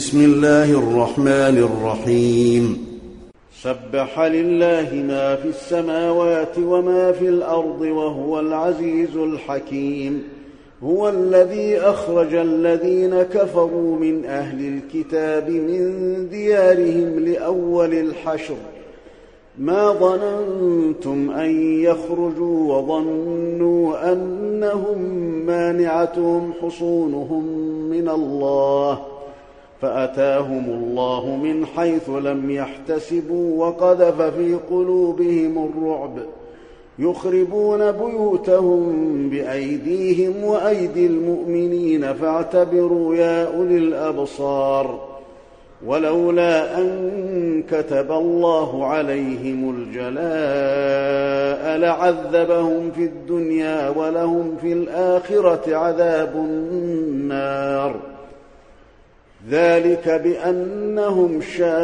بسم الله الرحمن الرحيم. سبح لله ما في السماوات وما في الأرض وهو العزيز الحكيم. هو الذي أخرج الذين كفروا من أهل الكتاب من ديارهم لأول الحشر ما ظننتم أن يخرجوا وظنوا أنهم مانعتهم حصونهم من الله فأتاهم الله من حيث لم يحتسبوا وقذف في قلوبهم الرعب يخربون بيوتهم بأيديهم وأيدي المؤمنين فاعتبروا يا أولي الأبصار. ولولا أن كتب الله عليهم الجلاء لعذبهم في الدنيا ولهم في الآخرة عذاب النار. ذلك بأنهم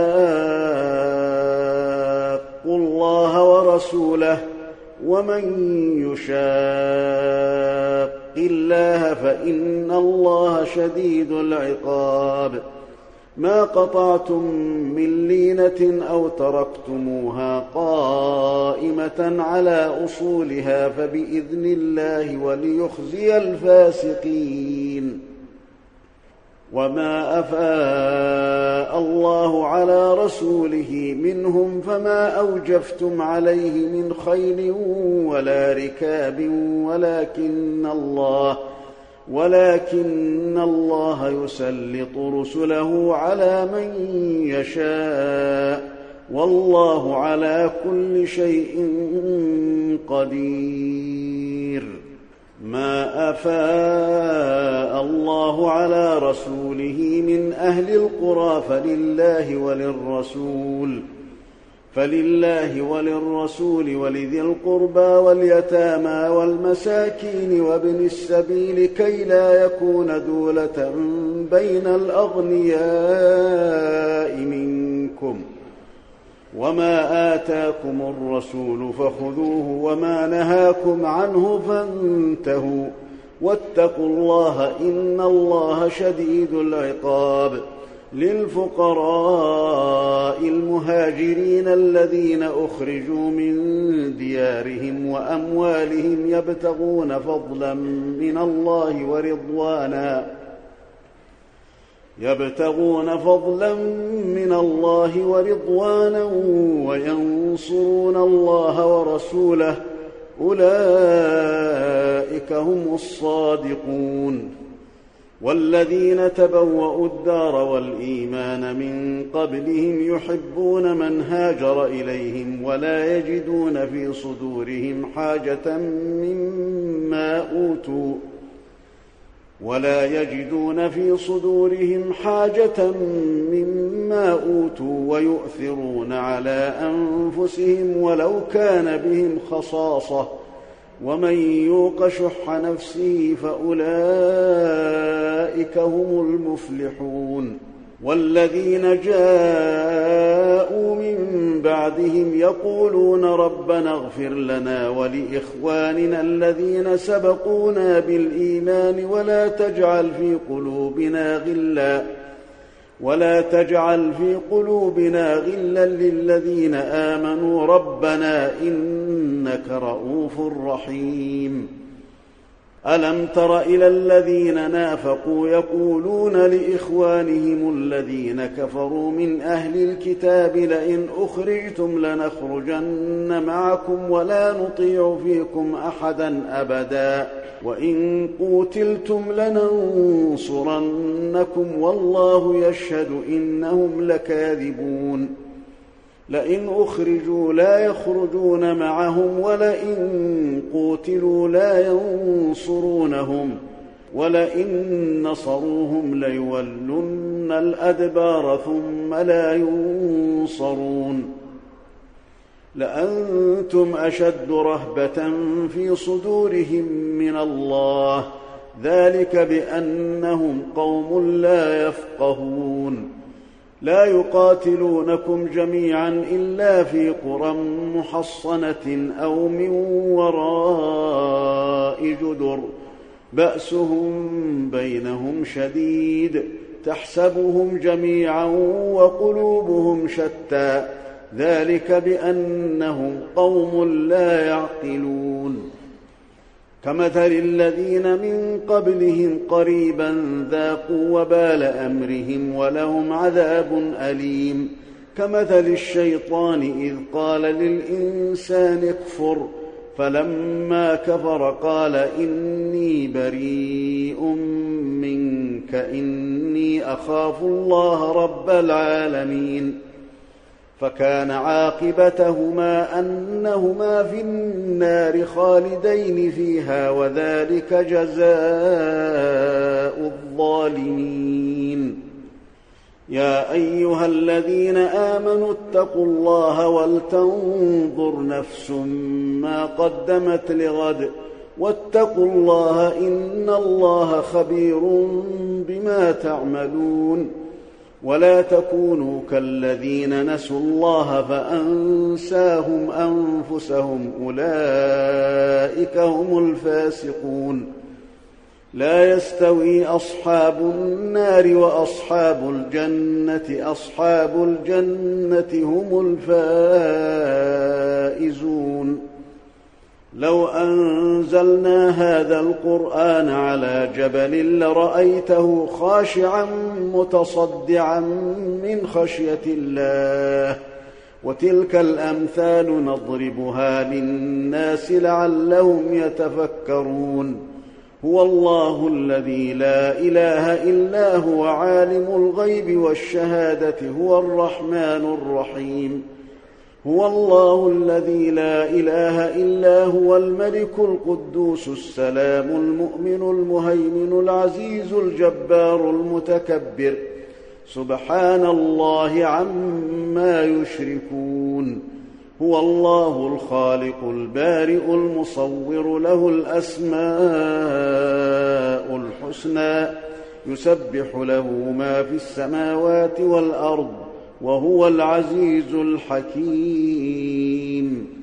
شاقوا الله ورسوله ومن يشاق الله فإن الله شديد العقاب. ما قطعتم من لينة أو تركتموها قائمة على أصولها فبإذن الله وليخزي الفاسقين. وما أفاء الله على رسوله منهم فما أوجفتم عليه من خيل ولا ركاب ولكن الله يسلط رسله على من يشاء والله على كل شيء قدير. ما أفاء الله على رسوله من أهل القرى فلله وللرسول ولذي القربى واليتامى والمساكين وابن السبيل كي لا يكون دولة بين الأغنياء منكم. وما آتاكم الرسول فخذوه وما نهاكم عنه فانتهوا واتقوا الله إن الله شديد العقاب. للفقراء المهاجرين الذين أخرجوا من ديارهم وأموالهم يبتغون فضلا من الله ورضوانا وينصرون الله ورسوله أولئك هم الصادقون. والذين تبوأوا الدار والإيمان من قبلهم يحبون من هاجر إليهم ولا يجدون في صدورهم حاجة مما أوتوا ويؤثرون على أنفسهم ولو كان بهم خصاصة ومن يوق شح نفسه فأولئك هم المفلحون. والذين جاءوا من بعدهم يقولون ربنا اغفر لنا ولإخواننا الذين سبقونا بالإيمان ولا تجعل في قلوبنا غلا للذين آمنوا ربنا إنك رؤوف رحيم. ألم تر إلى الذين نافقوا يقولون لإخوانهم الذين كفروا من أهل الكتاب لئن أخرجتم لنخرجن معكم ولا نطيع فيكم أحدا أبدا وإن قوتلتم لننصرنكم والله يشهد إنهم لكاذبون. لئن أخرجوا لا يخرجون معهم ولئن قوتلوا لا ينصرونهم ولئن نصروهم ليولن الأدبار ثم لا ينصرون. لأنتم أشد رهبة في صدورهم من الله ذلك بأنهم قوم لا يفقهون. لا يقاتلونكم جميعا إلا في قرى محصنة أو من وراء جدر بأسهم بينهم شديد تحسبهم جميعا وقلوبهم شتى ذلك بأنهم قوم لا يعقلون كمثل الذين من قبلهم قريبا ذاقوا وبال أمرهم ولهم عذاب أليم كمثل الشيطان إذ قال للإنسان اكفر فلما كفر قال إني بريء منك إني أخاف الله رب العالمين فكان عاقبتهما أنهما في النار خالدين فيها وذلك جزاء الظالمين يا أيها الذين آمنوا اتقوا الله ولتنظر نفس ما قدمت لغد واتقوا الله إن الله خبير بما تعملون ولا تكونوا كالذين نسوا الله فأنساهم أنفسهم أولئك هم الفاسقون لا يستوي أصحاب النار وأصحاب الجنة أصحاب الجنة هم الفائزون لو أنزلنا هذا القرآن على جبل لرأيته خاشعا متصدعا من خشية الله وتلك الأمثال نضربها للناس لعلهم يتفكرون هو الله الذي لا إله إلا هو عالم الغيب والشهادة هو الرحمن الرحيم هو الله الذي لا إله إلا هو الملك القدوس السلام المؤمن المهيمن العزيز الجبار المتكبر سبحان الله عما يشركون هو الله الخالق البارئ المصور له الأسماء الحسنى يسبح له ما في السماوات والأرض وهو العزيز الحكيم